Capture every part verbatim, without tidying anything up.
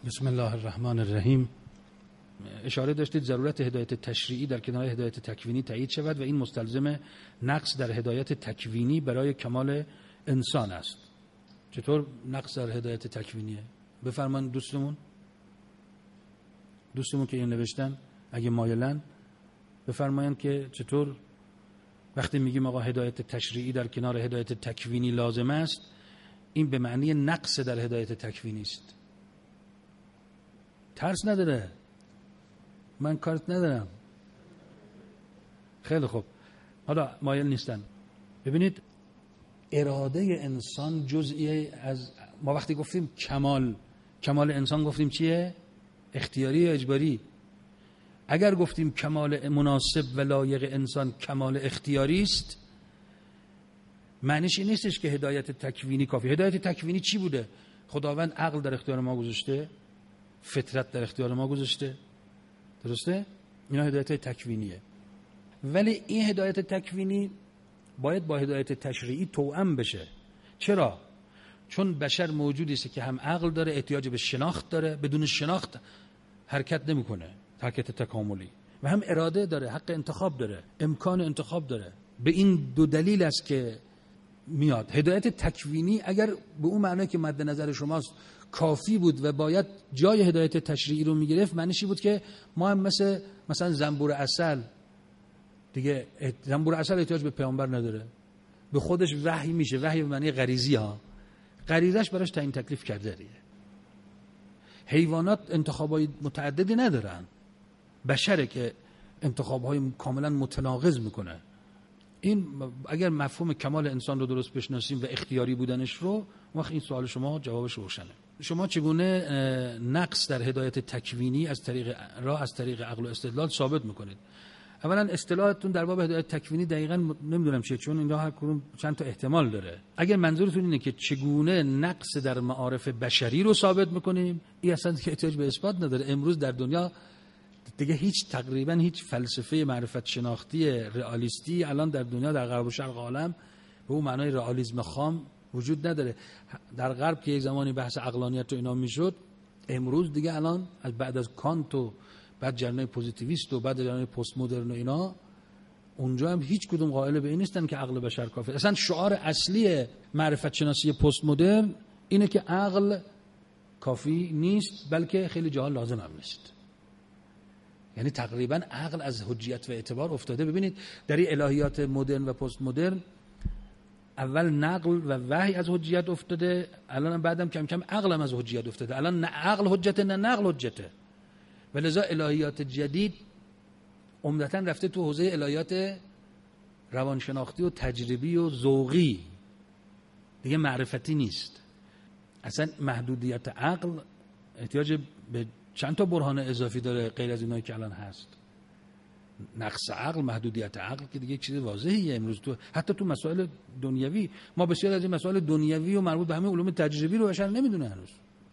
بسم الله الرحمن الرحیم. اشاره داشتید ضرورت هدایت تشریعی در کنار هدایت تکوینی تایید شود و این مستلزم نقص در هدایت تکوینی برای کمال انسان است. چطور نقص در هدایت تکوینیه؟ بفرمایید دوستمون دوستمون که این نوشتن اگه مایلن بفرمایید که چطور وقتی میگیم آقا هدایت تشریعی در کنار هدایت تکوینی لازم است، این به معنی نقص در هدایت تکوینی است. ترس نداره، من کارت ندارم. خیلی خوب، حالا مایل نیستن. ببینید اراده انسان جزئی از، ما وقتی گفتیم کمال کمال انسان گفتیم چیه؟ اختیاری یا اجباری؟ اگر گفتیم کمال مناسب و لایق انسان کمال اختیاری است، معنیش این نیستش که هدایت تکوینی کافی. هدایت تکوینی چی بوده؟ خداوند عقل در اختیار ما گذاشته، فطرت در اختیار ما گذاشته، درسته؟ اینا هدایت تکوینیه. ولی این هدایت تکوینی باید با هدایت تشریعی توأم بشه. چرا؟ چون بشر موجودی است که هم عقل داره، احتیاج به شناخت داره، بدون شناخت حرکت نمیکنه، حرکت تکاملی، و هم اراده داره، حق انتخاب داره، امکان انتخاب داره. به این دو دلیل است که میاد هدایت تکوینی. اگر به اون معنی که مد نظر شماست کافی بود و باید جای هدایت تشریعی رو میگرفت، معنیشی بود که ما هم مثل مثلا زنبور عسل دیگه، زنبور عسل احتیاج به پیامبر نداره، به خودش وحی میشه. وحی به معنی غریزی ها، غریزش براش تعیین تکلیف کرده دیگه. حیوانات انتخابای متعددی ندارن، بشره که انتخابهای کاملا متناقض میکنه. این اگر مفهوم کمال انسان رو درست بشناسیم و اختیاری بودنش رو، وقت این سوال شما جوابش روشنه. شما چگونه نقص در هدایت تکوینی از طریق را از طریق عقل و استدلال ثابت میکنید؟ اولا اصطلاحتون در باب هدایت تکوینی دقیقاً نمیدونم چیه، چون اینجا هر کدوم چند تا احتمال داره. اگر منظورتون اینه که چگونه نقص در معارف بشری رو ثابت میکنیم، این اصلا که احتیاج به اثبات نداره. امروز در دنیا دیگه هیچ تقریبا هیچ فلسفه معرفت شناختی رئالیستی الان در دنیا در غرب و شرق عالم به اون معنای رئالیسم خام وجود نداره. در غرب که یک زمانی بحث عقلانیت و اینا میشد، امروز دیگه الان از بعد از کانت و بعد جریان پوزیتیویست و بعد جریان پست مدرن و اینا، اونجا هم هیچ کدوم قائل به این نیستن که عقل بشر کافی. اصلا شعار اصلی معرفت شناسی پست مدرن اینه که عقل کافی نیست، بلکه خیلی جاها لازم هم نیست. یعنی تقریبا عقل از حجیت و اعتبار افتاده. ببینید در این الهیات مدرن و پست مدرن، اول نقل و وحی از حجیت افتاده، الان بعدم کم کم عقل هم از حجیت افتاده. الان نه عقل حجته نه نقل حجته، و لذا الهیات جدید عمدتاً رفته تو حوزه الهیات روانشناختی و تجربی و ذوقی، دیگه معرفتی نیست. اصلا محدودیت عقل احتیاج به چند تا برهان اضافی داره غیر از اینایی که الان هست. نقص عقل، محدودیت عقل که دیگه چیز واضحیه. امروز تو حتی تو مسائل دنیوی، ما بسیار از این مسائل دنیوی و مربوط به همه علوم تجربی رو بشر نمیدونه هنوز.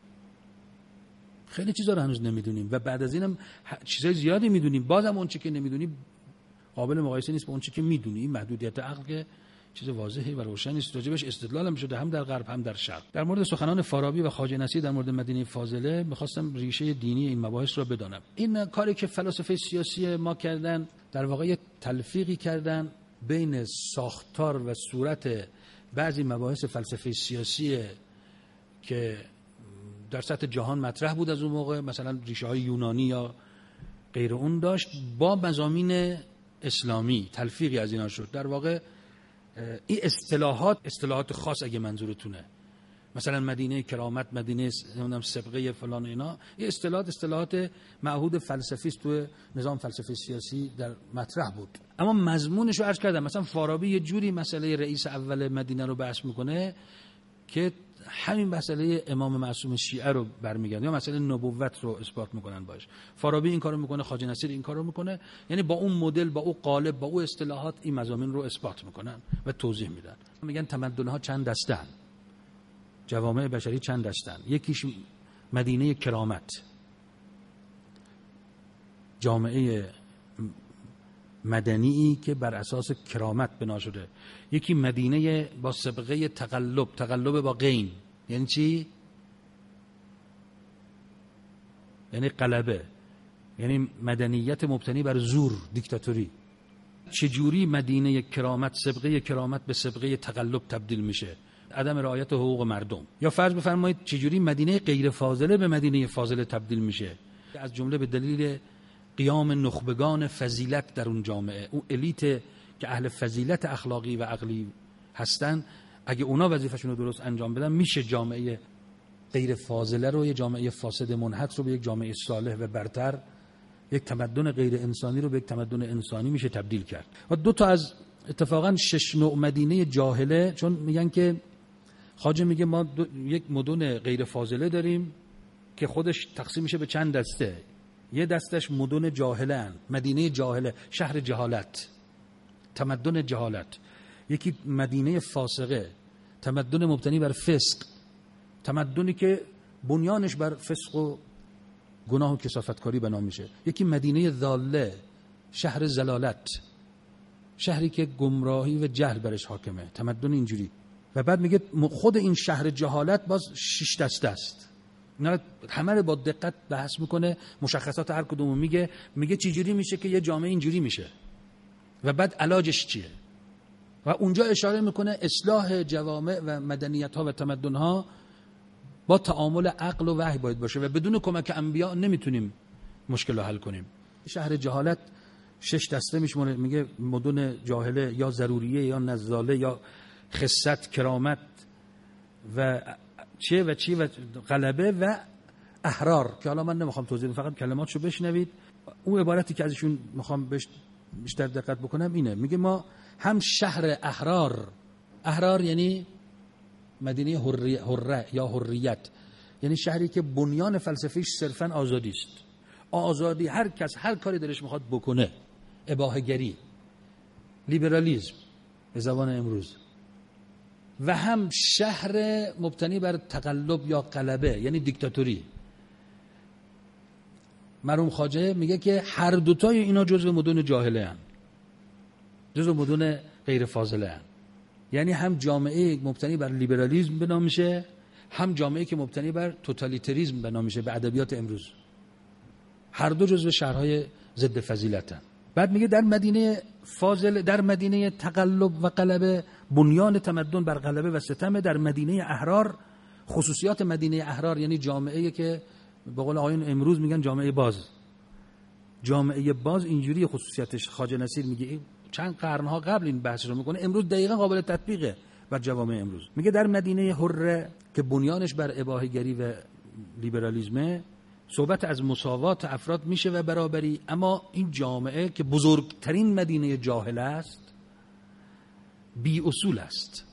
خیلی چیزا رو هنوز نمیدونیم و بعد از اینم چیزای زیادی میدونیم. بازم اون چیزی که نمیدونیم قابل مقایسه نیست با اون چیزی که میدونیم. محدودیت عقل که چیز واضحی و روشنی است، راجبش استدلال هم شده هم در غرب هم در شرق. در مورد سخنان فارابی و خواجه نصیر در مورد مدینه فاضله می‌خواستم ریشه دینی این مباحث رو بدانم. این کاری که فلاسفه سیاسی ما کردن در واقع تلفیقی کردن بین ساختار و صورت بعضی مباحث فلسفه سیاسی که در سطح جهان مطرح بود از اون موقع، مثلا ریشه‌های یونانی یا غیر اون داشت، با مضامین اسلامی تلفیقی از اینا شد. در واقع این اصطلاحات اصطلاحات خاص اگه منظورتونه، مثلا مدینه کرامت، مدینه نمیدونم سبقه فلان، اینا این اصطلاحات اصطلاحات معهود فلسفی است تو نظام فلسفی سیاسی در مطرح بود. اما مضمونش رو عرض کردم. مثلا فارابی یه جوری مسئله رئیس اول مدینه رو بحث میکنه که همین مسئله امام معصوم شیعه رو برمیگرده، یا مسئله نبوت رو اثبات میکنن باش. فارابی این کارو میکنه، خواجه نصیر این کارو میکنه، یعنی با اون مدل، با اون قالب، با اون اصطلاحات این مضامین رو اثبات میکنن و توضیح میدن. میگن تمدن‌ها چند دسته‌اند، جوامع بشری چند دسته‌اند. یکیش مدینه کرامت، جامعه مدنی که بر اساس کرامت بنا شده. یکی مدینه با سابقه تقلب، تقلب با غین. یعنی چی؟ یعنی غلبه، یعنی مدنیت مبتنی بر زور، دیکتاتوری. چجوری مدینه کرامت سابقه کرامت به سابقه تقلب تبدیل میشه؟ عدم رعایت حقوق مردم. یا فرض بفرمایید چجوری مدینه غیر فاضله به مدینه فاضله تبدیل میشه؟ از جمله به دلیل قیام نخبگان فضیلت در اون جامعه، اون الیت که اهل فضیلت اخلاقی و عقلی هستن، اگه اونا وظیفه‌شون رو درست انجام بدن میشه جامعه غیر فاضله رو، یه جامعه فاسد منحط رو به یک جامعه صالح و برتر، یک تمدن غیر انسانی رو به یک تمدن انسانی میشه تبدیل کرد. و دو تا از اتفاقا شش نوع مدینه جاهله، چون میگن که خواجه میگه ما یک مدن غیر فاضله داریم که خودش تقسیم میشه به چند دسته. یه دستش مدن جاهله هن. مدینه جاهله، شهر جهالت، تمدن جهالت. یکی مدینه فاسقه، تمدن مبتنی بر فسق، تمدنی که بنیانش بر فسق و گناه و کثافتکاری بنا میشه. یکی مدینه ضاله، شهر زلالت، شهری که گمراهی و جهل برش حاکمه، تمدن اینجوری. و بعد میگه خود این شهر جهالت باز شش دسته است. اینا همه رو با دقت بحث میکنه، مشخصات هر کدومو میگه، میگه چجوری میشه که یه جامعه اینجوری میشه و بعد علاجش چیه. و اونجا اشاره میکنه اصلاح جوامع و مدنیت ها و تمدن ها با تعامل عقل و وحی باید باشه و بدون کمک انبیا نمیتونیم مشکل رو حل کنیم. شهر جهالت شش دسته میشمونه، میگه مدن جاهله یا ضروریه یا نزاله یا خست، کرامت و چه و چی و غلبه و احرار، که حالا من نمیخوام توضیح بدم، فقط کلماتشو بشنوید. اون عبارتی که ازشون میخوام بهش بیشتر دقت بکنم اینه، میگه ما هم شهر احرار، احرار یعنی مدینه حریه حره یا حریت، یعنی شهری که بنیان فلسفیش صرفاً آزادی است. آزادی، هر کس هر کاری دلش میخواد بکنه، اباحه‌گری، لیبرالیسم به زبان امروز. و هم شهر مبتنی بر تقلب یا غلبه، یعنی دیکتاتوری. مرحوم خواجه میگه که هر دوتای اینا جزو مدن جاهله هن، جزو مدن غیر فاضله هن. یعنی هم جامعه مبتنی بر لیبرالیسم بنا میشه، هم جامعه که مبتنی بر توتالیتریسم بنا میشه به ادبیات امروز. هر دو جزو شهرهای ضد فضیلتن. بعد میگه در مدینه فاضل، در مدینه تقلب و غلبه بنیان تمدن بر غلبه و ستم. در مدینه احرار، خصوصیات مدینه احرار یعنی جامعه که به قول آقایون امروز میگن جامعه باز. جامعه باز اینجوری خصوصیتش، خواجه نصیر میگه چند قرنها قبل این بحث رو میکنه، امروز دقیقاً قابل تطبیقه بر جوامع امروز. میگه در مدینه حره که بنیانش بر اباحه‌گری و لیبرالیسمه، صحبت از مساوات افراد میشه و برابری، اما این جامعه که بزرگترین مدینه جاهل است، بی اصول است،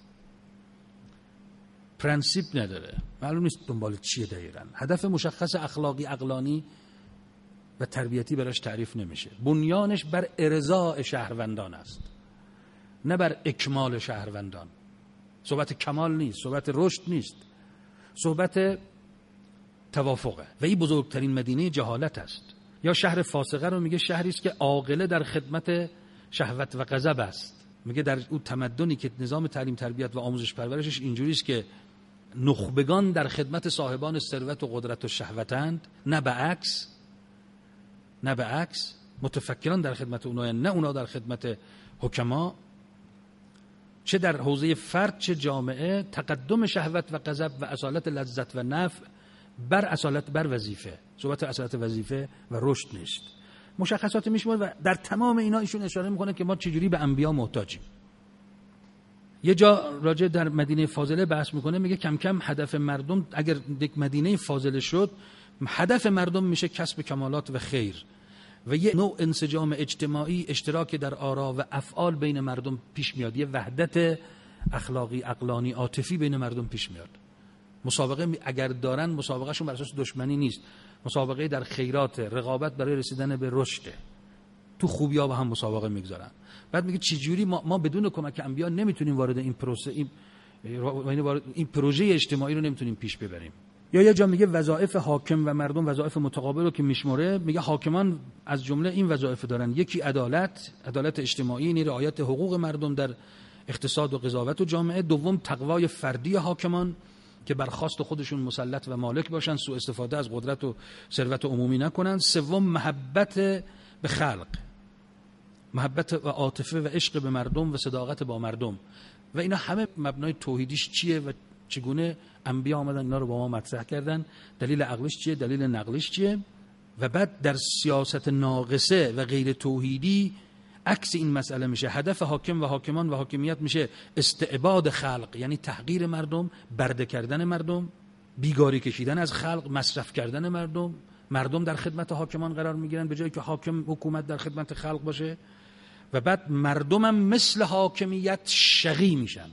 پرنسیپ نداره، معلوم نیست دنبال چیه دقیقاً، هدف مشخص اخلاقی عقلانی و تربیتی براش تعریف نمیشه. بنیانش بر ارضاء شهروندان است، نه بر اکمال شهروندان. صحبت کمال نیست، صحبت رشد نیست، صحبت توافقه. و این بزرگترین مدینه جهالت است. یا شهر فاسقه رو میگه شهری است که عاقله در خدمت شهوت و غضب است. میگه در اون تمدنی که نظام تعلیم تربیت و آموزش پرورشش اینجوری است که نخبگان در خدمت صاحبان ثروت و قدرت و شهوتند، نه به عکس، نه به عکس، متفکران در خدمت اونها، نه اونا در خدمت حکما. چه در حوزه فرد چه جامعه، تقدم شهوت و غضب و اصالت لذت و نفع بر اصالت بر وظیفه، صحبت اصالت وظیفه و رشد نیست. مشخصات میشماره و در تمام اینا ایشون اشاره میکنه که ما چجوری به انبیا محتاجیم. یه جا راجع در مدینه فاضله بحث میکنه، میگه کم کم هدف مردم، اگر یک مدینه فاضله شد، هدف مردم میشه کسب کمالات و خیر و یه نوع انسجام اجتماعی، اشتراک در آرا و افعال بین مردم پیش میاد، یه وحدت اخلاقی عقلانی عاطفی بین مردم پیش میاد. مسابقه اگر دارن، مسابقهشون بر اساس دشمنی نیست، مسابقه در خیرات، رقابت برای رسیدن به رشد، تو خوبی‌ها با هم مسابقه میگذارن. بعد میگه چجوری ما, ما بدون کمک انبیا نمیتونیم وارد این پروسه این این پروژه اجتماعی رو نمیتونیم پیش ببریم. یا یه جا میگه وظایف حاکم و مردم، وظایف متقابل رو که میشمره، میگه حاکمان از جمله این وظایف دارن: یکی عدالت، عدالت اجتماعی، یعنی رعایت حقوق مردم در اقتصاد و قضاوت و جامعه. دوم تقوای فردی حاکمان، که بر خواست خودشون مسلط و مالک باشن، سوء استفاده از قدرت و ثروت عمومی نکنن. سوم محبت به خلق، محبت و عاطفه و عشق به مردم و صداقت با مردم. و اینا همه مبنای توحیدیش چیه و چگونه انبیا آمدن اینا رو با ما مطرح کردن، دلیل عقلش چیه، دلیل نقلش چیه. و بعد در سیاست ناقصه و غیر توحیدی عکس این مسئله میشه. هدف حاکم و حاکمان و حاکمیت میشه استعباد خلق، یعنی تحقیر مردم، برده کردن مردم، بیگاری کشیدن از خلق، مصرف کردن مردم. مردم در خدمت حاکمان قرار میگیرن به جایی که حاکم حکومت در خدمت خلق باشه. و بعد مردم هم مثل حاکمیت شقی میشن.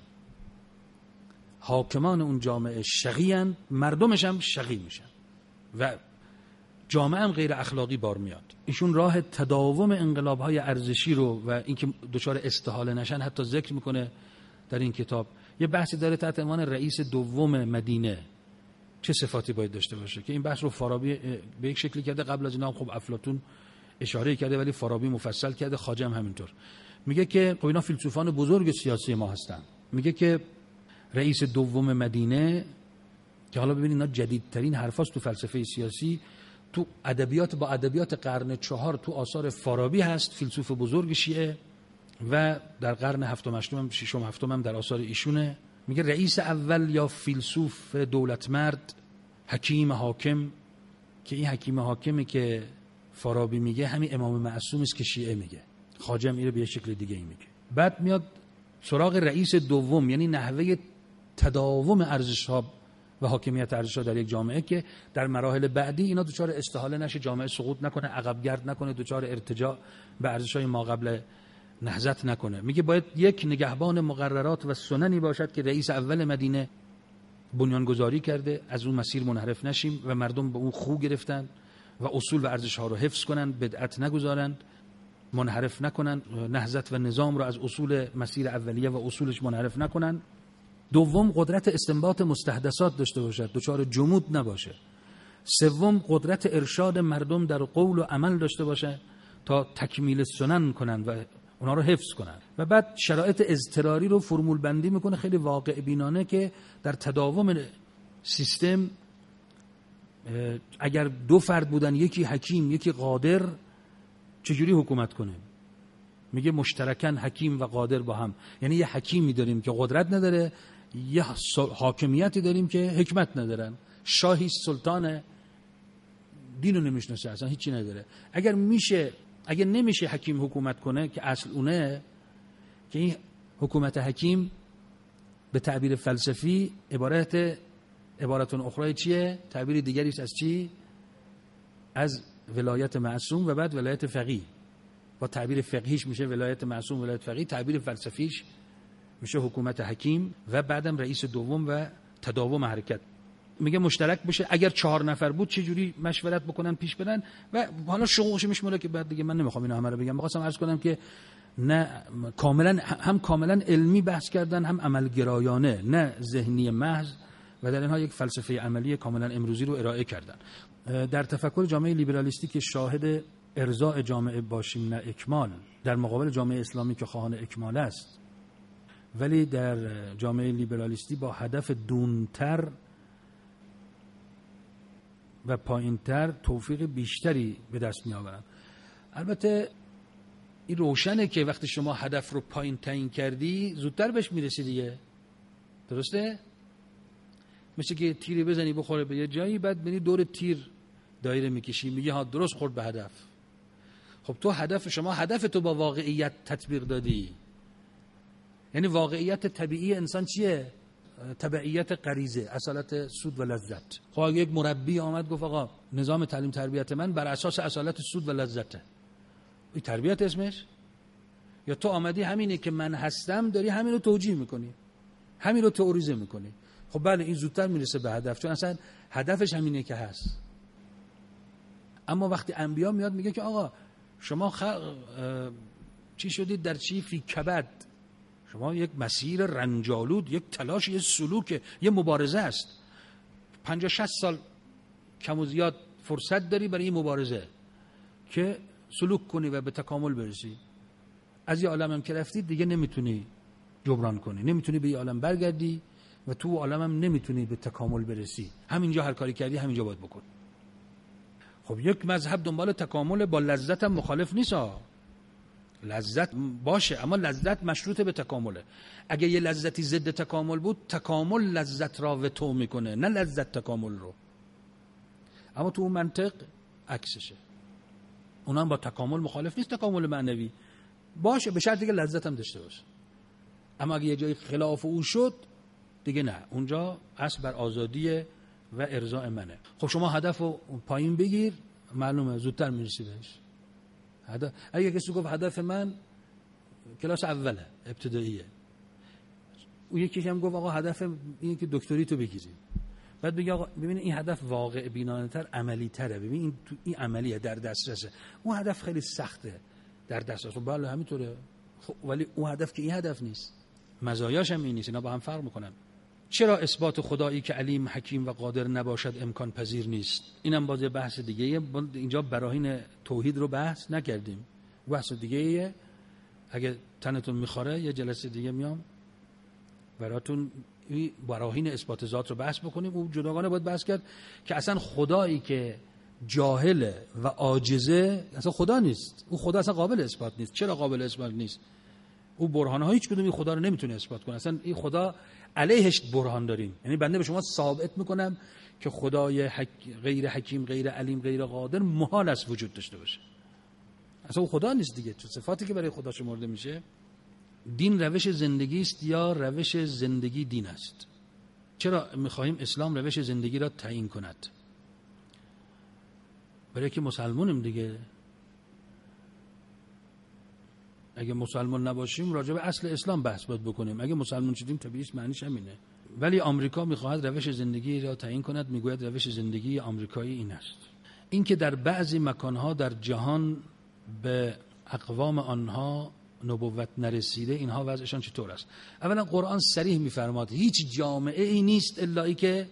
حاکمان اون جامعه شقی هن، مردمش هم شقی میشن و جامعه هم غیر اخلاقی بار میاد. ایشون راه تداوم انقلاب‌های ارزشی رو و اینکه دچار استحاله نشن حتی ذکر میکنه در این کتاب. یه بحثی داره تحت عنوان رئیس دوم مدینه چه صفاتی باید داشته باشه، که این بحث رو فارابی به یک شکلی کرده. قبل از اینا خب افلاطون اشاره کرده ولی فارابی مفصل کرده، خواجه هم همینطور. میگه که خب اینا فیلسوفان بزرگ سیاسی ما هستن. میگه که رئیس دوم مدینه، که حالا ببینید اینا جدیدترین حرفاست تو فلسفه سیاسی، تو ادبیات با ادبیات قرن چهار تو آثار فارابی هست، فیلسوف بزرگ شیعه، و در قرن هفتم هشتم ششم هفتم هم در آثار ایشونه. میگه رئیس اول یا فیلسوف دولت مرد، حکیم حاکم، که این حکیم حاکمی که فارابی میگه همین امام معصوم است که شیعه میگه، خواجه میره به یه شکل دیگه ای میگه. بعد میاد سراغ رئیس دوم، یعنی نحوه تداوم ارزش‌ها و حاکمیت ارزش‌ها در یک جامعه، که در مراحل بعدی اینا دچار استحاله نشه، جامعه سقوط نکنه، عقب گرد نکنه، دچار ارتجاع به ارزش‌های ما قبل نهضت نکنه. میگه باید یک نگهبان مقررات و سننی باشد که رئیس اول مدینه بنیانگذاری کرده، از اون مسیر منحرف نشیم و مردم به اون خو گرفتن و اصول و ارزش‌ها رو حفظ کنند، بدعت نگذارند، منحرف نکنند، نهضت و نظام رو از اصول مسیر اولیه و اصولش منحرف نکنند. دوم قدرت استنباط مستحدثات داشته باشد، دچار جمود نباشه. سوم قدرت ارشاد مردم در قول و عمل داشته باشه تا تکمیل سنن کنند و اونا رو حفظ کنند. و بعد شرایط اضطراری رو فرمول بندی میکنه خیلی واقع بینانه، که در تداوم سیستم اگر دو فرد بودن، یکی حکیم یکی قادر، چجوری حکومت کنه؟ میگه مشترکاً حکیم و قادر با هم، یعنی یه حکیمی داریم که قدرت نداره، یه حاکمیتی داریم که حکمت ندارن. شاهی سلطان دینو نمیشناسه، اصلا هیچی نداره. اگر میشه اگر نمیشه حکیم حکومت کنه که اصل اونه، که این حکومت حکیم به تعبیر فلسفی عبارت عبارتون اخرى چیه؟ تعبیر دیگری است از چی؟ از ولایت معصوم و بعد ولایت فقیه. با تعبیر فقهیش میشه ولایت معصوم، ولایت فقیه. تعبیر فلسفیش میشه حکومت حکیم و بعدم رئیس دوم و تداوم حرکت. میگه مشترک بشه. اگر چهار نفر بود چه جوری مشورت بکنن پیش برن. و حالا شغلش میشموله که بعد دیگه من نمیخوام اینا همه رو بگم. می‌خواستم عرض کنم که نه کاملا هم کاملا علمی بحث کردن، هم عملگرایانه، نه ذهنی محض، و در اینها یک فلسفه عملی کاملا امروزی رو ارائه کردن. در تفکر جامعه لیبرالیستی که شاهد ارضاء جامعه باشیم نه اکمال، در مقابل جامعه اسلامی که خواهان اکمال است، ولی در جامعه لیبرالیستی با هدف دونتر و پایینتر توفیق بیشتری به دست می آورن. البته این روشنه که وقتی شما هدف رو پایین تعیین کردی زودتر بهش میرسی دیگه، درسته؟ مثل که تیری بزنی بخوره به یه جایی، بعد بری دور تیر دایره میکشی، میگه ها درست خورد به هدف. خب تو هدف شما هدف تو با واقعیت تطبیق دادی. یعنی واقعیت طبیعی انسان چیه؟ تبعیت غریزه، اصالت سود و لذت. خب اگه یک مربی آمد گفت آقا نظام تعلیم تربیت من بر اساس اصالت سود و لذته، این تربیت اسمش؟ یا تو آمدی همینه که من هستم داری همین رو توجیه میکنی، همین رو تئوریزه میکنی؟ خب بله این زودتر میرسه به هدف، چون اصلا هدفش همینه که هست. اما وقتی انبیا میاد میگه که آقا شما خلق چی شدید در چی فی کبد، شما یک مسیر رنجالود، یک تلاش، یک سلوک، یک مبارزه است. پنجاه شصت سال کم و زیاد فرصت داری برای این مبارزه که سلوک کنی و به تکامل برسی. از یه عالم هم که رفتی دیگه نمیتونی جبران کنی، نمیتونی به یه عالم برگردی و تو عالم هم نمیتونی به تکامل برسی. همینجا هر کاری کردی همینجا باید بکن. خب یک مذهب دنبال تکامل، با لذت هم مخالف نیست ها. لذت باشه، اما لذت مشروط به تکامله. اگه یه لذتی ضد تکامل بود، تکامل لذت را وتو میکنه، نه لذت تکامل رو. اما تو اون منطق عکسشه. اونا هم با تکامل مخالف نیست، تکامل معنوی باشه به شرطی که لذت هم داشته باشه. اما اگه یه جایی خلاف او شد دیگه نه، اونجا اصل بر آزادی و ارضاء منه. خب شما هدف رو پایین بگیر، معلومه زودتر میرسی بهش. هدف اگه کسی گفت هدف من کلاس اوله ابتداییه، اون یکیش هم گفت آقا هدف اینه که دکتری تو بگیری، بعد بگی آقا ببین این هدف واقع بینانه‌تر، عملی تره، ببین این تو این عملیه، در دسترسه. اون هدف خیلی سخته در دسترس. بله همینطوره. خب ولی اون هدف که این هدف نیست، مزایاش هم این نیست، اینا با هم فرق میکنن. چرا اثبات خدایی که علیم، حکیم و قادر نباشد امکان پذیر نیست؟ اینم باز بحث دیگه. اینجا براهین توحید رو بحث نکردیم، بحث دیگه. اگه تنتون میخوره یه جلسه دیگه میام براتون براهین اثبات ذات رو بحث بکنیم. اون جداگانه باید بحث کرد که اصلا خدایی که جاهله و عاجزه اصلا خدا نیست. او خدا اصلا قابل اثبات نیست. چرا قابل اثبات نیست؟ او برهان‌ها هیچ کدوم این خدا رو نمیتونه اثبات کنه. اصلا این خدا علیهش برهان داریم. یعنی بنده به شما ثابت میکنم که خدای حک... غیر حکیم، غیر علیم، غیر قادر محال است وجود داشته باشه. اصلا او خدا نیست دیگه. چه صفاتی که برای خدا شمرده میشه. دین روش زندگی است یا روش زندگی دین است؟ چرا میخواهیم اسلام روش زندگی را تعیین کند؟ برای که مسلمانیم دیگه. اگه مسلمان نباشیم راجع به اصل اسلام بحث باید بکنیم. اگه مسلمان شدیم طبیعیش معنیش همینه. ولی آمریکا میخواهد روش زندگی را تعیین کند، میگوید روش زندگی آمریکایی این است. اینکه در بعضی مکانها در جهان به اقوام آنها نبوت نرسیده، اینها وضعشان چطور است؟ اولا قرآن صریح میفرماد هیچ جامعه ای نیست الا ای که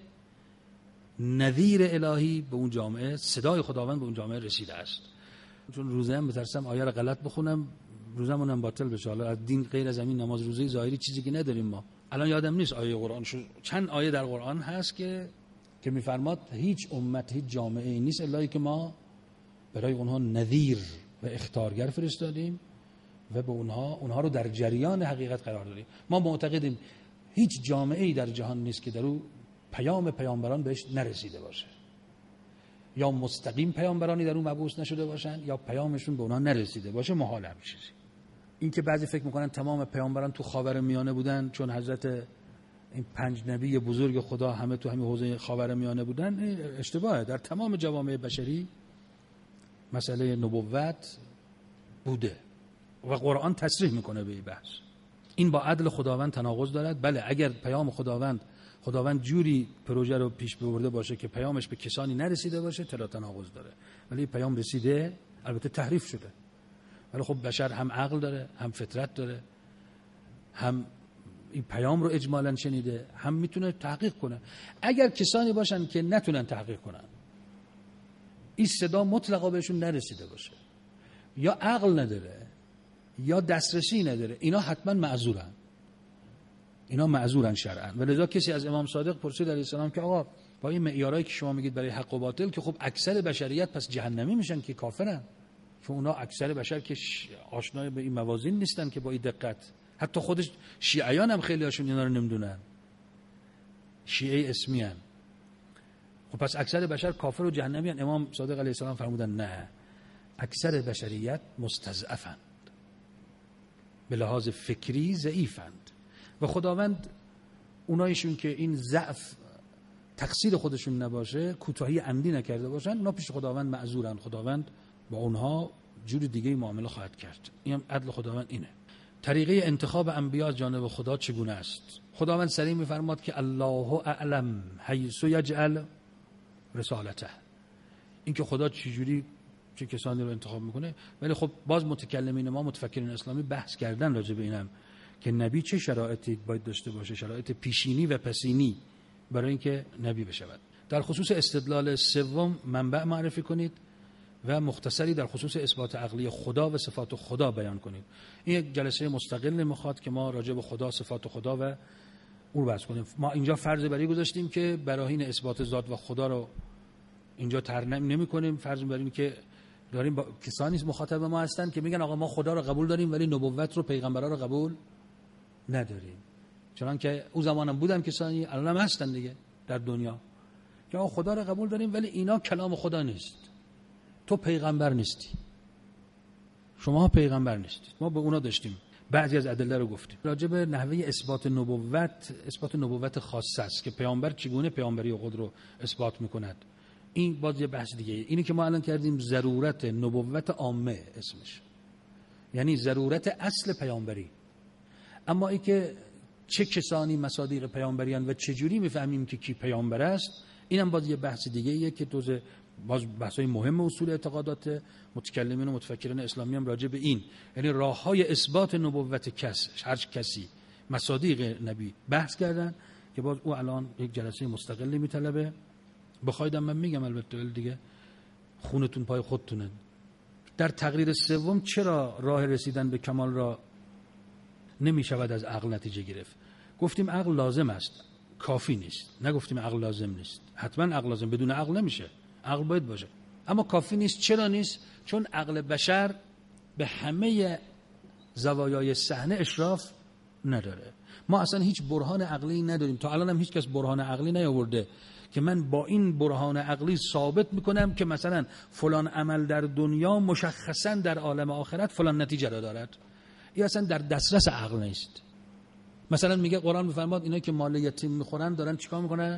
نذیر الهی به اون جامعه، صدای خداوند به اون جامعه رسیده است. چون روزه هم بترسم آیه را غلط بخونم روزمون هم باطل بشه. حالا از دین غیر از همین نماز روزه ظاهری چیزی که نداریم ما. الان یادم نیست آیه قرآن شو. چند آیه در قرآن هست که که میفرماد هیچ امت، هیچ جامعه ای نیست الا ای که ما برای اونها نذیر و اخطارگر فرستادیم و به اونها اونها رو در جریان حقیقت قرار دادیم. ما معتقدیم هیچ جامعه ای در جهان نیست که در او پیام پیامبران بهش نرسیده باشه، یا مستقیم پیامبرانی در اون مبعوث نشده باشن یا پیامشون به اونها نرسیده باشه. محال هم چیزی. این که بعضی فکر میکنن تمام پیامبران تو خاورمیانه بودن چون حضرت این پنج نبی بزرگ خدا همه تو همین حوزه خاورمیانه بودن، اشتباهه. در تمام جوامع بشری مسئله نبوت بوده و قرآن تصریح میکنه به این بحث. این با عدل خداوند تناقض دارد. بله اگر پیام خداوند خداوند جوری پروژه رو پیش برده باشه که پیامش به کسانی نرسیده باشه تلا تناقض داره. ولی پیام رسیده، البته تحریف شده، ولی خب بشر هم عقل داره، هم فطرت داره، هم این پیام رو اجمالاً شنیده، هم میتونه تحقیق کنه. اگر کسانی باشن که نتونن تحقیق کنن، این صدا مطلقا بهشون نرسیده باشه، یا عقل نداره یا دسترسی نداره، اینا حتما معذورن. اینا معذورن شرعاً. ولذا کسی از امام صادق پرسید علیه السلام که آقا با این معیارایی که شما میگید برای حق و باطل که خب اکثر بشریت پس جهنمی میشن که کافرن؟ چون اونا اکثر بشر که آشنای به این موازین نیستن که با این دقت. حتی خودش شیعیان هم خیلی هاشون اینا رو نمیدونن، شیعه اسمی هن. خب پس اکثر بشر کافر و جهنمی هن. امام صادق علیه السلام فرمودن نه، اکثر بشریت مستضعفند، به لحاظ فکری ضعیفند و خداوند اونایشون که این ضعف تقصیر خودشون نباشه، کوتاهی عمدی نکرده باشن، اونا پیش خداوند معذورن. خداوند با اونها جور دیگه معامله خواهد کرد. این عدل خداوند اینه. طریقه انتخاب انبیا از جانب خدا چگونه است؟ خداوند صریح می‌فرماد که الله اعلم حیث یجعل رسالته. این که خدا چجوری چه کسانی رو انتخاب میکنه. ولی خب باز متکلمین ما، متفکرین اسلامی بحث کردن راجع به اینم که نبی چه شرایطی باید داشته باشه، شرایط پیشینی و پسینی برای اینکه نبی بشود. در خصوص استدلال سوم منبع معرفی کنید و مختصری در خصوص اثبات عقلی خدا و صفات خدا بیان کنید. این یک جلسه مستقل میخواد که ما راجع به خدا، صفات خدا و او رو بحث کنیم. ما اینجا فرض بر این گذاشتیم که براهین اثبات ذات و خدا رو اینجا طرح نمی کنیم. فرض بریم که داریم با کسانی مخاطب ما هستن که میگن آقا ما خدا رو قبول داریم ولی نبوت رو، پیغمبرا رو قبول نداریم. چون که او زمانم بودن کسانی، الان هم هستن دیگه در دنیا، که آقا خدا رو قبول داریم ولی اینا کلام خدا نیست، تو پیغمبر نیستی، شما پیغمبر نیستید. ما به اونا داشتیم بعضی از ادله رو گفتیم. راجع به نحوه اثبات نبوت، اثبات نبوت خاصه است که پیامبر چگونه پیامبری خود رو اثبات میکند. این باز یه بحث دیگه. اینی که ما الان کردیم ضرورت نبوت عامه اسمش، یعنی ضرورت اصل پیامبری. اما ای که چه کسانی مصادیق پیامبریان و چه جوری میفهمیم که کی پیامبر است، اینم باز یه بحث دیگه ایه که توزه باز بحثای مهم اصول اعتقادات متکلمین و متفکرین اسلامی هم راجع به این، یعنی راههای اثبات نبوت کس هر کسی مصادیق نبی بحث کردن که باز او الان یک جلسه مستقلی میطلبه. بخوایدم من میگم البته دیگه خونتون پای خودتونه. در تقریر سوم چرا راه رسیدن به کمال را نمیشود از عقل نتیجه گرفت؟ گفتیم عقل لازم است، کافی نیست. نگفتیم عقل لازم نیست، حتما عقل لازم، بدون عقل نمیشه، عقل باید باشه، اما کافی نیست. چرا نیست؟ چون عقل بشر به همه زوایای صحنه اشراف نداره. ما اصلا هیچ برهان عقلی نداریم، تا الان هم هیچ کس برهان عقلی نیاورده که من با این برهان عقلی ثابت میکنم که مثلا فلان عمل در دنیا مشخصا در عالم آخرت فلان نتیجه را دارد. این اصلا در دسترس عقل نیست. مثلا میگه قرآن میفرماد اینا که مال یتیم میخورن دارن چیکار میکنن؟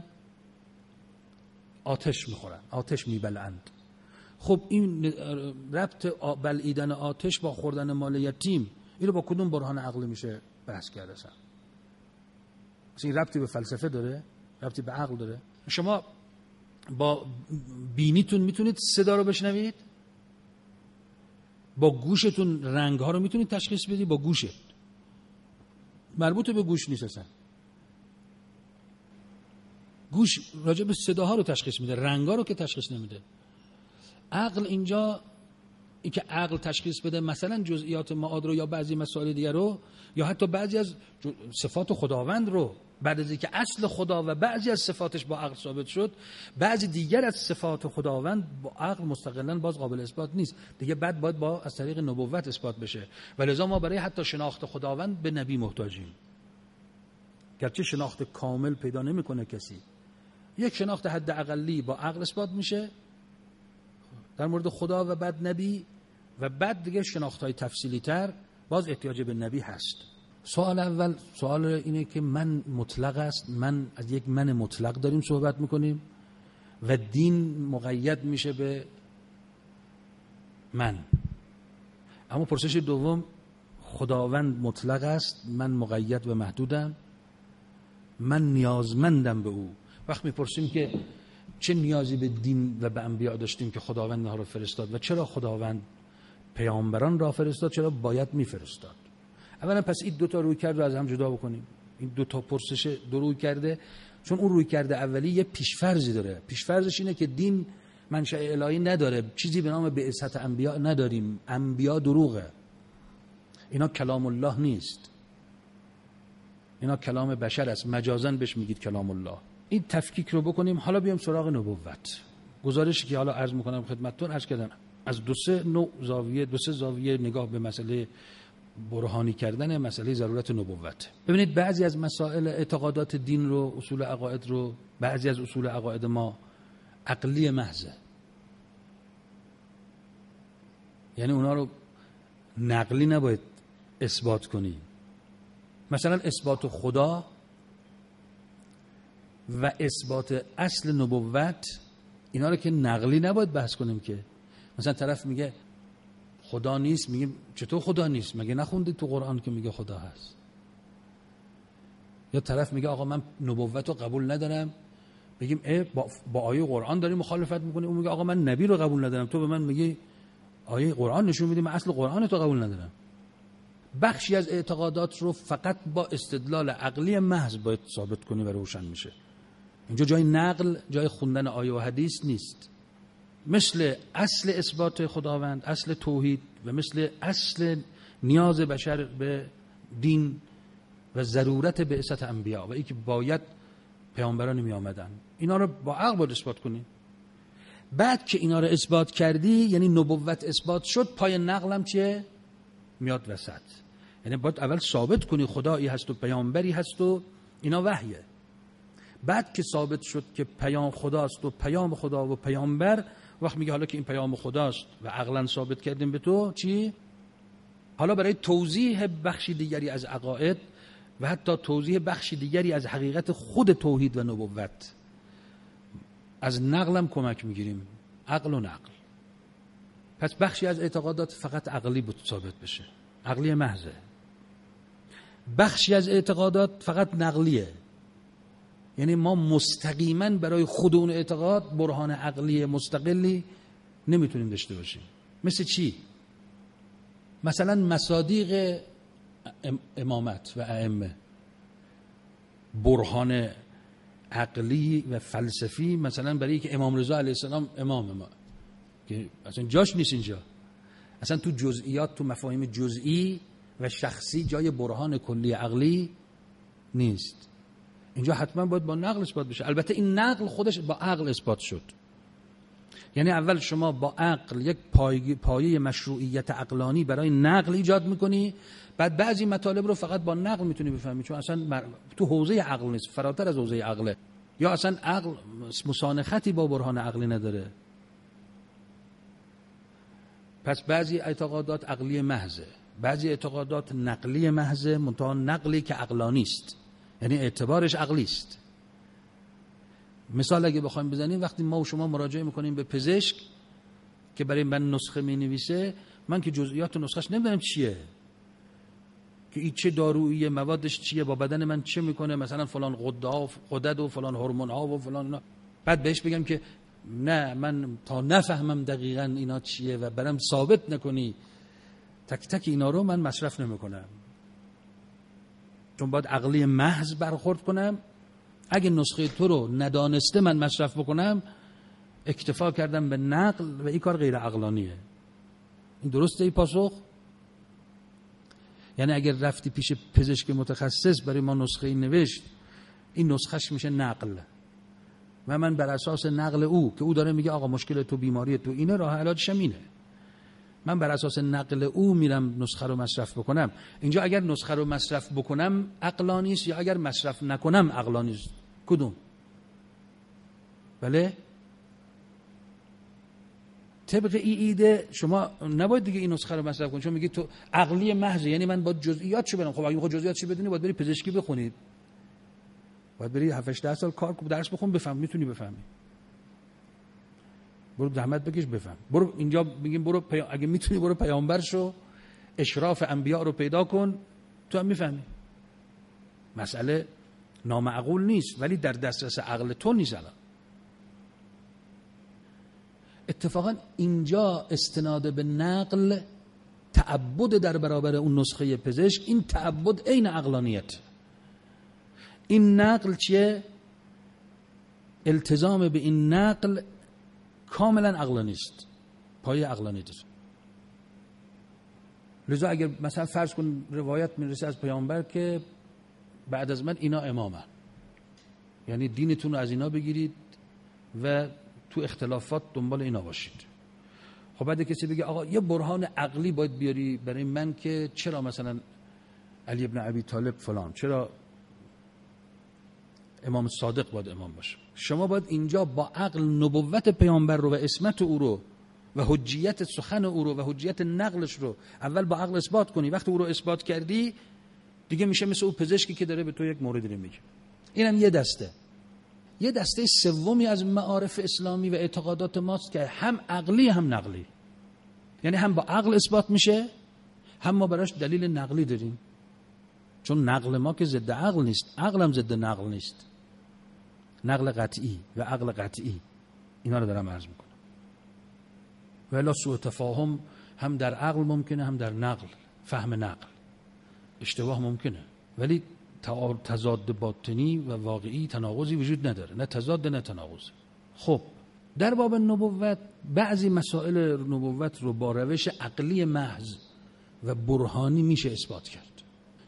آتش میخورن، آتش میبلند. خب این ربط بلعیدن آتش با خوردن مال یتیم، اینو با کدوم برهان عقلی میشه بحث کرده؟ اصلا این ربطی به فلسفه داره؟ ربطی به عقل داره؟ شما با بینیتون میتونید صدا رو بشنوید، با گوشتون رنگ ها رو میتونید تشخیص بدید، با گوشت. مربوط به گوش نیست اصلا. گوش راجع به صداها رو تشخیص میده، رنگا رو که تشخیص نمیده. عقل اینجا این که عقل تشخیص بده مثلا جزئیات معاد رو یا بعضی مسائل دیگر رو یا حتی بعضی از صفات خداوند رو، بعد از اینکه اصل خدا و بعضی از صفاتش با عقل ثابت شد، بعضی دیگر از صفات خداوند با عقل مستقلاً باز قابل اثبات نیست دیگه، بعد باید با از طریق نبوت اثبات بشه. ولذا ما برای حتی شناخت خداوند به نبی محتاجیم، گرچه شناخت کامل پیدا نمیکنه کسی. یک شناخت حد اقلی با عقل اثبات میشه در مورد خدا و بعد نبی، و بعد دیگه شناخت‌های تفصیلی تر باز احتیاج به نبی هست. سوال اول سوال اینه که من مطلق است، من از یک من مطلق داریم صحبت میکنیم و دین مقید میشه به من. اما پرسش دوم، خداوند مطلق است، من مقید و محدودم، من نیازمندم به او. وقت میپرسیم که چه نیازی به دین و به انبیاء داشتیم که خداوند اینها رو فرستاد و چرا خداوند پیامبران را فرستاد، چرا باید میفرستاد؟ اولا پس این دو تا روی کرد رو از هم جدا بکنیم. این دو تا پرسش دو روی کرده، چون اون روی کرده اولی یه پیشفرضی داره. پیشفرضش اینه که دین منشأ الهی نداره، چیزی به نام بعثت انبیاء نداریم، انبیاء دروغه، اینا کلام الله نیست، اینا کلام بشر است، مجازن بهش میگید کلام الله. این تفکیک رو بکنیم. حالا بیام سراغ نبوت. گزارشی که حالا عرض میکنم خدمتتون، عرض کردم از دو سه نوع زاویه دو سه زاویه نگاه به مسئله برهانی کردن مسئله ضرورت نبوت. ببینید بعضی از مسائل اعتقادات دین رو، اصول عقاید رو، بعضی از اصول عقاید ما عقلی محضه، یعنی اونا رو نقلی نباید اثبات کنی. مثلا اثبات خدا و اثبات اصل نبوت، اینا رو که نقلی نباید بحث کنیم. که مثلا طرف میگه خدا نیست، میگیم چطور خدا نیست؟ مگه نخوندی تو قرآن که میگه خدا هست؟ یا طرف میگه آقا من نبوت رو قبول ندارم، بگیم اه با, با آیه قرآن داری مخالفت میکنی. اون میگه آقا من نبی رو قبول ندارم، تو به من میگی آیه قرآن نشون میدی من اصل قرآن تو قبول ندارم. بخشی از اعتقادات رو فقط با استدلال عقلی محض باید ثابت کنی و روشن میشه. اینجا جای نقل، جای خوندن آیه و حدیث نیست. مثل اصل اثبات خداوند، اصل توحید، و مثل اصل نیاز بشر به دین و ضرورت بعثت انبیا و اینکه باید پیامبران می آمدن. اینا رو با عقل باید اثبات کنی. بعد که اینا رو اثبات کردی، یعنی نبوت اثبات شد، پای نقلم چیه؟ میاد وسط. یعنی باید اول ثابت کنی خدایی هست و پیامبری هست و اینا وحیه. بعد که ثابت شد که پیام خداست و پیام خدا و پیامبر، وقت میگه حالا که این پیام خداست و عقلا ثابت کردیم به تو، چی؟ حالا برای توضیح بخشی دیگری از عقاید و حتی توضیح بخشی دیگری از حقیقت خود توحید و نبوت از نقلم کمک میگیریم. عقل و نقل. پس بخشی از اعتقادات فقط عقلی بود ثابت بشه، عقلی محضه. بخشی از اعتقادات فقط نقلیه، یعنی ما مستقیما برای خود اون اعتقاد برهان عقلی مستقلی نمیتونیم داشته باشیم. مثل چی؟ مثلا مصادیق امامت و ائمه، برهان عقلی و فلسفی، مثلا برای که امام رضا علیه السلام امام ما، که اصلا جاش نیست اینجا، اصلا تو جزئیات، تو مفاهیم جزئی و شخصی جای برهان کلی عقلی نیست. اینجا حتما باید با نقل اثبات بشه. البته این نقل خودش با عقل اثبات شد. یعنی اول شما با عقل یک پایه, پایه مشروعیت عقلانی برای نقل ایجاد میکنی، بعد بعضی مطالب رو فقط با نقل میتونی بفهمی، چون اصلا تو حوزه عقل نیست، فراتر از حوزه عقله، یا اصلا عقل مسانختی با برهان عقلی نداره. پس بعضی اعتقادات عقلی محضه، بعضی اعتقادات نقلی محضه، منتها نقلی که عقلانی است، یعنی اعتبارش عقلی است. مثال اگه بخوایم بزنیم، وقتی ما و شما مراجعه میکنیم به پزشک که برای من نسخه مینویسه، من که جزئیات نسخهش نمیدونم چیه، که این چه دارویی، موادش چیه، با بدن من چه میکنه، مثلا فلان غده غدد و فلان هورمون ها و فلان اینا. بعد بهش بگم که نه، من تا نفهمم دقیقاً اینا چیه و برام ثابت نکنی تک تک اینا رو، من مصرف نمیکنم، چون باید عقلی محض برخورد کنم. اگه نسخه تو رو ندانسته من مصرف بکنم، اکتفا کردم به نقل و این کار غیر عقلانیه. این درسته این پاسخ؟ یعنی اگر رفتی پیش پزشک متخصص برای ما نسخه نوشت، این نسخهش میشه نقل و من بر اساس نقل او که او داره میگه آقا مشکل تو، بیماری تو اینه، راه علاجش اینه، من بر اساس نقل او میرم نسخه رو مصرف بکنم. اینجا اگر نسخه رو مصرف بکنم عقلانی است یا اگر مصرف نکنم عقلانی است؟ کدوم؟ بله؟ طبق این ایده شما نباید دیگه این نسخه رو مصرف کنید، چون میگی تو عقلی محض، یعنی من باید جزئیاتشو بدونم. خب اگه میخوای جزئیاتشو بدونی باید بری پزشکی بخونید، باید بری هفت ده سال کار کنی، درس بخون، بفهم، میتونی بفهمی. برو زحمت بکش بفهم. برو اینجا میگیم برو پی... اگه میتونی برو پیامبر شو، اشراف انبیا رو پیدا کن، تو هم میفهمی. مسئله نامعقول نیست، ولی در دسترس عقل تو نیست. الان اتفاقا اینجا استناد به نقل تعبد در برابر اون نسخه پزشک، این تعبد عین عقلانیت. این نقل چیه؟ التزام به این نقل کاملا عقلانی است، پایه عقلانی داره. لذا اگر مثلا فرض کن روایت میرسه از پیامبر که بعد از من اینا امامن، یعنی دینتون رو از اینا بگیرید و تو اختلافات دنبال اینا باشید. خب بعد کسی بگه آقا یه برهان عقلی باید بیاری برای من که چرا مثلا علی ابن ابی طالب فلان، چرا امام صادق باید امام باشه. شما باید اینجا با عقل نبوت پیامبر رو و اسمت او رو و حجیت سخن او رو و حجیت نقلش رو اول با عقل اثبات کنی. وقتی او رو اثبات کردی دیگه میشه مثل اون پزشکی که داره به تو یک موردی رو میگه. اینم یه دسته. یه دسته سومی از معارف اسلامی و اعتقادات ماست که هم عقلی هم نقلی، یعنی هم با عقل اثبات میشه، هم ما براش دلیل نقلی داریم، چون نقل ما که ضد عقل نیست، عقل هم ضد نقل نیست. نقل قطعی و عقل قطعی، اینا رو دارم عرض میکنم. ولی سوء تفاهم هم در عقل ممکنه، هم در نقل، فهم نقل اشتباه ممکنه، ولی تضاد باطنی و واقعی تناقضی وجود نداره، نه تضاد نه تناقض. خب در باب نبوت بعضی مسائل نبوت رو با روش عقلی محض و برهانی میشه اثبات کرد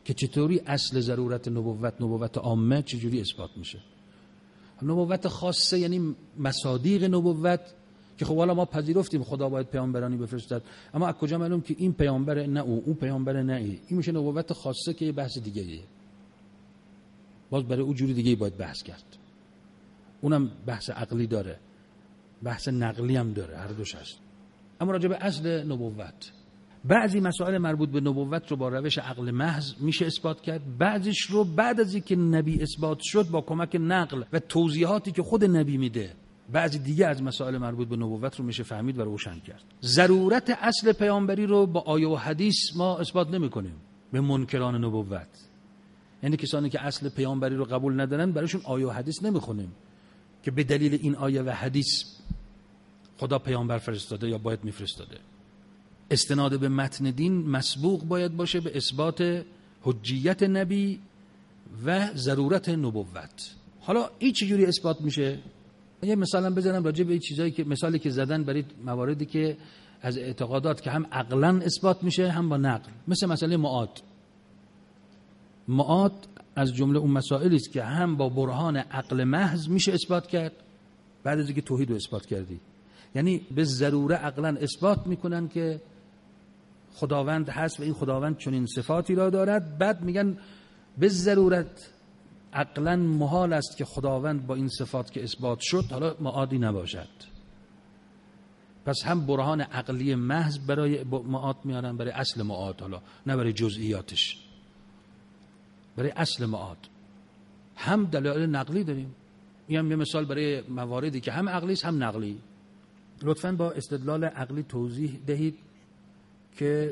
که چطوری اصل ضرورت نبوت، نبوت عامه چجوری اثبات میشه. نبوت خاصه یعنی مصادیق نبوت که خب حالا ما پذیرفتیم خدا باید پیامبرانی بفرستد، اما از کجا معلوم که این پیامبر نه او، اون پیامبر نه ای؟ این میشه نبوت خاصه که یه بحث دیگه ایه. باز برای اون جوری دیگه باید بحث کرد. اونم بحث عقلی داره، بحث نقلی هم داره، هر دوش هست. اما راجع به اصل نبوت، بعضی مسائل مربوط به نبوت رو با روش عقل محض میشه اثبات کرد، بعضیش رو بعد از اینکه نبی اثبات شد با کمک نقل و توضیحاتی که خود نبی میده، بعضی دیگه از مسائل مربوط به نبوت رو میشه فهمید و روشن کرد. ضرورت اصل پیامبری رو با آیه و حدیث ما اثبات نمیکنیم به منکران نبوت، یعنی کسانی که اصل پیامبری رو قبول ندارن براشون آیه و حدیث نمیخونیم که به دلیل این آیه و حدیث خدا پیامبر فرستاده یا باید میفرستاده. استناد به متن دین مسبوق باید باشه به اثبات حجیت نبی و ضرورت نبوت. حالا این چجوری اثبات میشه؟ یه مثلا بزنم راجع به این چیزایی که مثالی که زدن برای مواردی که از اعتقادات که هم عقلاً اثبات میشه هم با نقل، مثل مسئله معاد. معاد از جمله اون مسائلی است که هم با برهان عقل محض میشه اثبات کرد بعد از اینکه توحید رو اثبات کردی، یعنی به ضروره عقلاً اثبات میکنن که خداوند هست و این خداوند چنین صفاتی را دارد، بعد میگن به ضرورت عقلاً محال است که خداوند با این صفات که اثبات شد حالا معادی نباشد. پس هم برهان عقلی محض برای معاد میارن، برای اصل معاد، حالا نه برای جزئیاتش، برای اصل معاد. هم دلایل نقلی داریم، این هم یه مثال برای مواردی که هم عقلی است هم نقلی. لطفاً با استدلال عقلی توضیح دهید که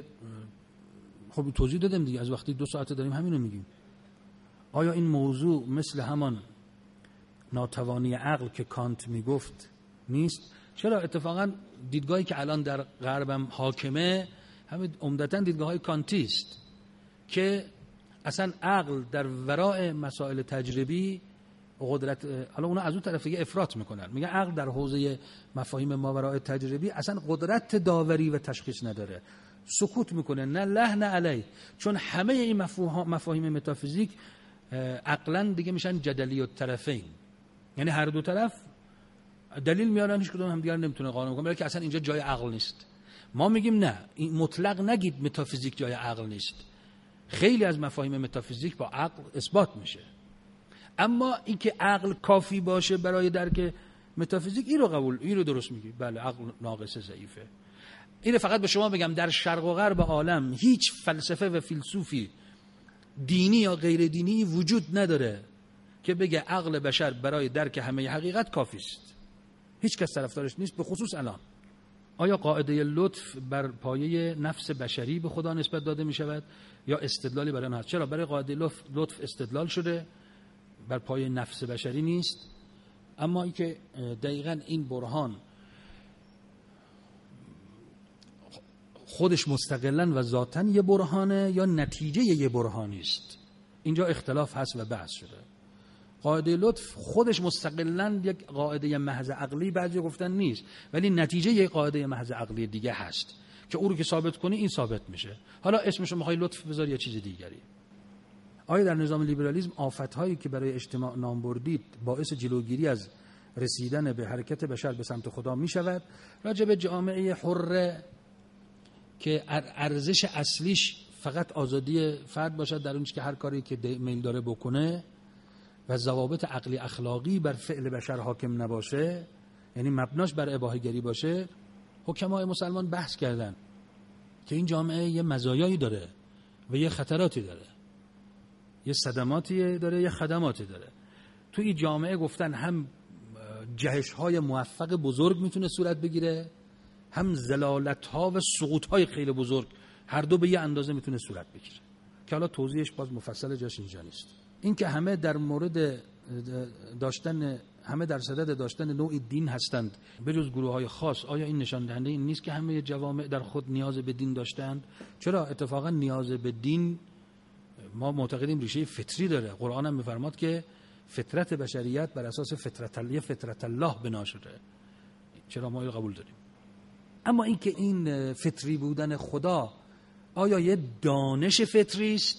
خب توضیح دادم دیگه، از وقتی دو ساعته داریم همینو میگیم. آیا این موضوع مثل همان ناتوانی عقل که کانت میگفت نیست؟ چرا اتفاقا دیدگاهی که الان در غربم حاکمه همین عمدتاً دیدگاه های کانتی است که اصلا عقل در ورای مسائل تجربی قدرت، حالا اونا از اون طرف دیگه افراط میکنن، میگن عقل در حوزه مفاهیم ماورای تجربی اصلا قدرت داوری و تشخیص نداره، سکوت میکنه، نه له نه علی، چون همه این مفاهیم متافیزیک عقلاً دیگه میشن جدلی الطرفین، یعنی هر دو طرف دلیل میارن، هیچ کدوم هم دیگر نمیتونه قانع کنه، بلکه اصلا اینجا جای عقل نیست. ما میگیم نه، این مطلق نگید متافیزیک جای عقل نیست، خیلی از مفاهیم متافیزیک با عقل اثبات میشه، اما اینکه عقل کافی باشه برای درک متافیزیک، این رو قبول، این رو درست میگی، بله عقل ناقص ضعیفه. اینو فقط به شما بگم در شرق و غرب عالم هیچ فلسفه و فیلسوفی دینی یا غیر دینی وجود نداره که بگه عقل بشر برای درک همه حقیقت کافی است. هیچ کس طرفدارش نیست، به خصوص الان. آیا قاعده لطف بر پایه نفس بشری به خدا نسبت داده می شود یا استدلالی برای آن هست؟ چرا برای قاعده لطف استدلال شده، بر پایه نفس بشری نیست. اما اینکه دقیقاً این برهان خودش مستقلاً و ذاتاً یه برهانه یا نتیجه یه برهانی است، اینجا اختلاف هست و بحث شده. قاعده لطف خودش مستقلاً یک قاعده محض عقلی بعضی گفتن نیست، ولی نتیجه یک قاعده محض عقلی دیگه هست که او رو که ثابت کنی این ثابت میشه. حالا اسمش رو میخوای لطف بذاری یا چیز دیگری. آیا در نظام لیبرالیسم آفت‌هایی که برای اجتماع نام بردید باعث جلوگیری از رسیدن به حرکت بشر به سمت خدا میشود؟ راجع به جامعه حره که ارزش اصلیش فقط آزادی فرد باشد در اونچه که هر کاری که میل داره بکنه و ضوابط عقلی اخلاقی بر فعل بشر حاکم نباشه، یعنی مبناش بر اباحه‌گری باشه، حکمای مسلمان بحث کردن که این جامعه یه مزایایی داره و یه خطراتی داره، یه صدماتی داره یه خدماتی داره. تو این جامعه گفتن هم جهش‌های موفق بزرگ میتونه صورت بگیره، هم زلالت‌ها و سقوط‌های خیلی بزرگ، هر دو به یه اندازه میتونه صورت بگیره که حالا توضیحش باز مفصل جاش اینجا نیست. این که همه در مورد داشتن همه در صدد داشتن نوعی دین هستند بجز گروه‌های خاص، آیا این نشان دهنده این نیست که همه جوامع در خود نیاز به دین داشتند؟ چرا اتفاقا نیاز به دین ما معتقدیم ریشه فطری داره. قرآن هم می‌فرماد که فطرت بشریت بر اساس فطرت الله فطرت الله بنا شده. چرا ما اینو قبول داریم؟ اما این که این فطری بودن خدا آیا یه دانش فطری است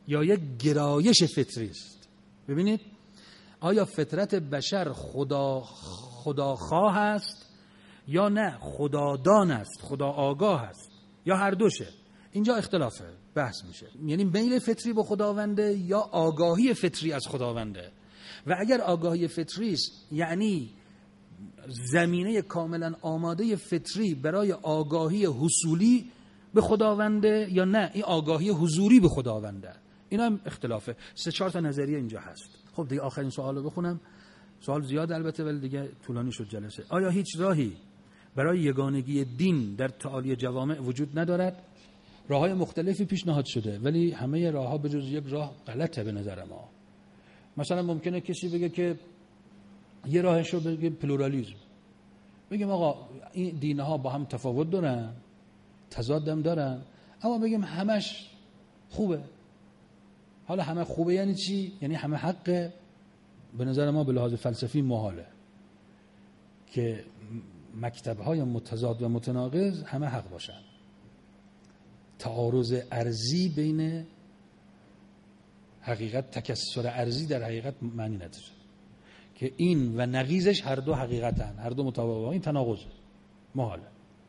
یا یک گرایش فطری است. ببینید آیا فطرت بشر خدا خداخواه است یا نه خدادان است، خدا آگاه است، یا هر دوشه؟ اینجا اختلافه بحث میشه. یعنی میل فطری به خداونده یا آگاهی فطری از خداونده. و اگر آگاهی فطری است یعنی زمینه کاملا آماده فطری برای آگاهی حصولی به خداونده یا نه این آگاهی حضوری به خداونده. اینا هم اختلافه. سه چهار تا نظریه اینجا هست. خب دیگه آخرین سوال رو بخونم. سوال زیاد البته ولی دیگه طولانی شد جلسه. آیا هیچ راهی برای یگانگی دین در تعالی جوامع وجود ندارد؟ راه‌های مختلفی پیشنهاد شده ولی همه راه‌ها به جز یک راه غلطه به نظر ما. مثلا ممکنه کسی بگه که یه راهشو بگه پلورالیسم، بگیم آقا این دین‌ها با هم تفاوت دارن، تضاد هم دارن، اما بگیم همش خوبه. حالا همه خوبه یعنی چی؟ یعنی همه حقه؟ به نظر ما به لحاظ فلسفی محاله که مکتب‌های متضاد و متناقض همه حق باشن. تعارض ارضی بین حقیقت، تکثر ارضی در حقیقت معنی نداره که این و نقیضش هر دو حقیقتن، هر دو مطابقن. این تناقضه، محاله.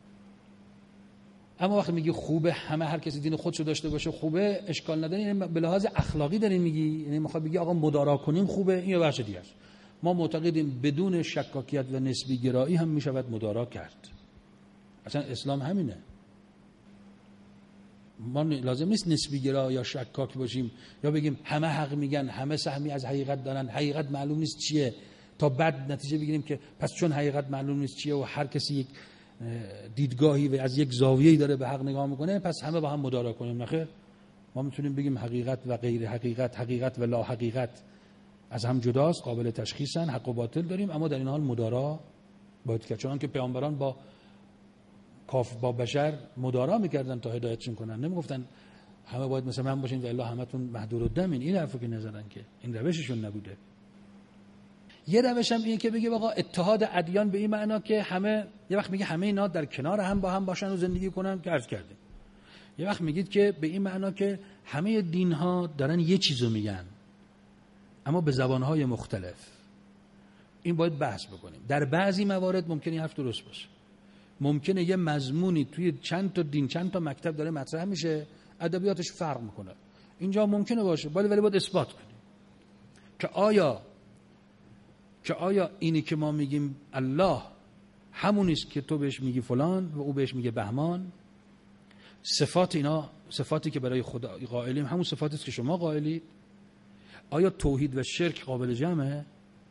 اما وقتی میگی خوبه، همه هر کسی دین خودشو داشته باشه خوبه، اشکال نداره. یعنی به لحاظ اخلاقی دارین میگی، یعنی میخواد بگی آقا مدارا کنیم خوبه، این یه بحث دیگه است. ما معتقدیم بدون شکاکیت و نسبی گرایی هم میشود مدارا کرد. اصلا اسلام همینه. ما لازم نیست نسبی گرا یا شکاک باشیم یا بگیم همه حق میگن، همه سهمی از حقیقت دارن، حقیقت معلوم نیست چیه، تا بعد نتیجه بگیریم که پس چون حقیقت معلوم نیست چیه و هر کسی یک دیدگاهی و از یک زاویه‌ای داره به حق نگاه میکنه پس همه با هم مدارا کنیم. نخیر، ما میتونیم بگیم حقیقت و غیر حقیقت، حقیقت و لا حقیقت از هم جداست، قابل تشخیصن، حق و باطل داریم، اما در این حال مدارا باید کرد. چون که پیامبران با کاف با بشر مدارا میکردن تا هدایتشون کنن، نمیگفتن همه باید مثل من باشین و الا همتون مهدورالدمین. این حرفو که نزدن، که این روششون نبوده. یه روش هم اینه که بگه آقا اتحاد ادیان به این معنا که همه، یه وقت میگه همه اینا در کنار هم با هم باشن و زندگی کنن که عرض کردیم. یه وقت میگید که به این معنا که همه دین‌ها دارن یه چیزو میگن اما به زبان‌های مختلف. این باید بحث بکنیم. در بعضی موارد ممکنه حرف درست باشه. ممکنه یه مضمونی توی چند تا دین، چند تا مکتب داره مطرح میشه، ادبیاتش فرق میکنه. اینجا ممکنه باشه، ولی ولی باید اثبات کنیم که آیا که آیا اینی که ما میگیم الله همون است که تو بهش میگی فلان و او بهش میگه بهمان. صفات اینا، صفاتی که برای خدا قائلیم همون صفاتی است که شما قائلید. آیا توحید و شرک قابل جمعه؟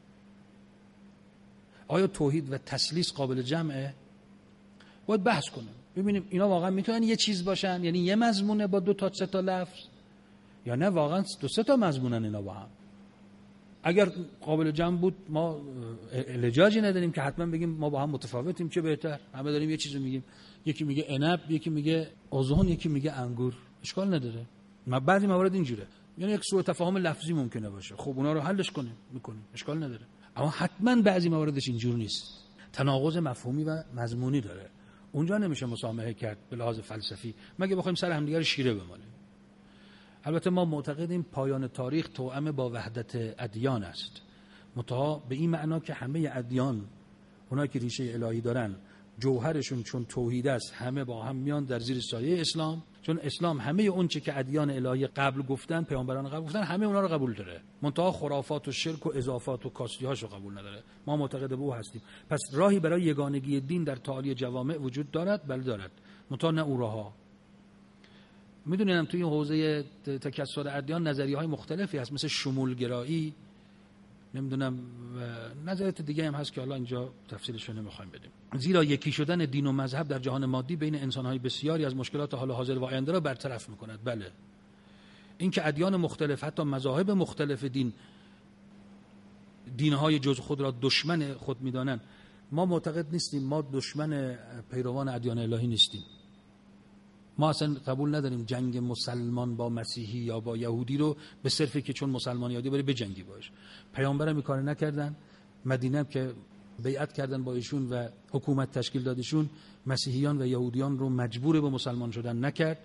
آیا توحید و تثلیث قابل جمعه؟ باید بحث کنیم ببینیم اینا واقعا میتونن یه چیز باشن، یعنی یه مضمونه با دو تا سه تا لفظ، یا نه واقعا دو سه تا مضمونن اینا با هم. اگر قابل جمع بود ما لجاجی نداریم که حتما بگیم ما با هم متفاوتیم، چه بهتر، همه داریم یه چیزو میگیم. یکی میگه عنب، یکی میگه آذون، یکی میگه انگور، اشکال نداره. ما بعضی موارد اینجوره، یعنی یک سوء تفاهم لفظی ممکنه باشه، خب اونا رو حلش کنیم، میکنیم، اشکال نداره. اما حتما بعضی مواردش اینجور نیست، تناقض مفهومی و مضمونی داره. اونجا نمیشه مسامحه کرد به لحاظ فلسفی، مگه بخوایم سر همدیگه رو شیره بمالیم. البته ما معتقدیم پایان تاریخ توأم با وحدت ادیان است، منتها به این معنا که همه ادیان، اونایی که ریشه الهی دارن، جوهرشون چون توحید است، همه با هم میان در زیر سایه اسلام. چون اسلام همه اون چه که ادیان الهی قبل گفتن، پیامبران قبل گفتن، همه اونا رو قبول داره، منتها خرافات و شرک و اضافات و کاستی‌هاشو قبول نداره. ما معتقد به او هستیم. پس راهی برای یگانگی دین در تعالی جوامع وجود دارد؟ بله دارد، منتها نه او راه‌ها. میدونیم توی این حوزه تکثر ادیان نظریه‌های مختلفی هست، مثل شمولگرایی، نمیدونم نظریات دیگه هم هست که حالا اینجا تفصیلش رو نمیخوایم بدیم. زیرا یکی شدن دین و مذهب در جهان مادی بین انسان‌های بسیاری از مشکلات حال حاضر و آینده را برطرف می‌کند. بله، این که ادیان مختلف، حتی مذاهب مختلف دین، دین‌های جز خود را دشمن خود می‌دانند، ما معتقد نیستیم. ما دشمن پیروان ادیان الهی نیستیم. ما اصلا قبول نداریم جنگ مسلمان با مسیحی یا با یهودی رو به صرفی که چون مسلمان یهودی بره به جنگی باش. پیامبرم این کار نکردن. مدینه که بیعت کردن با ایشون و حکومت تشکیل دادشون، مسیحیان و یهودیان رو مجبور به مسلمان شدن نکرد.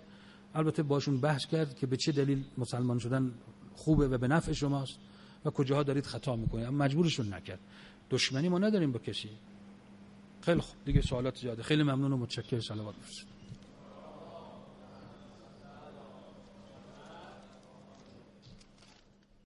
البته باشون بحث کرد که به چه دلیل مسلمان شدن خوبه و به نفع شماست و کجاها دارید خطا میکنید، اما مجبورشون نکرد. دشمنی ما نداریم با کسی. خیلی خوب دیگه، سوالات زیاده. خیلی ممنون و متشکرم. صلوات بفرستید.